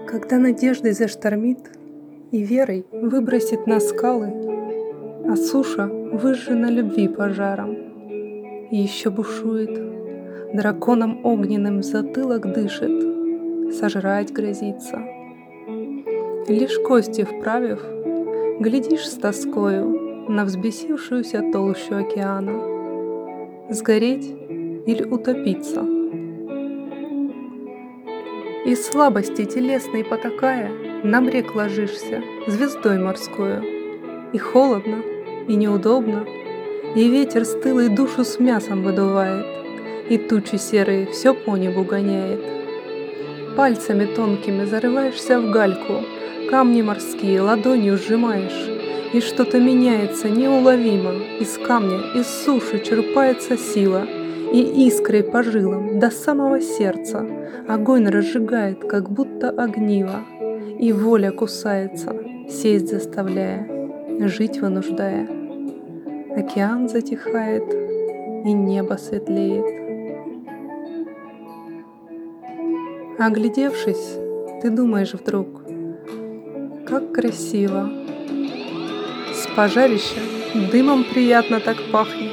Когда надеждой заштормит и верой выбросит на скалы, а суша выжжена любви пожаром, и еще бушует, драконом огненным в затылок дышит, сожрать грозится. Лишь кости вправив, глядишь с тоскою на взбесившуюся толщу океана, сгореть или утопиться. Из слабости телесной потакая, на брег ложишься звездой морскою. И холодно, и неудобно, и ветер стылый душу с мясом выдувает, и тучи серые все по небу гоняет. Пальцами тонкими зарываешься в гальку, камни морские ладонью сжимаешь, и что-то меняется неуловимо. Из камня, из суши черпается сила, и искрой по жилам до самого сердца огонь разжигает, как будто огниво, и воля кусается, сесть заставляя, жить вынуждая. Океан затихает, и небо светлеет. Оглядевшись, ты думаешь вдруг, как красиво. С пожарища дымом приятно так пахнет,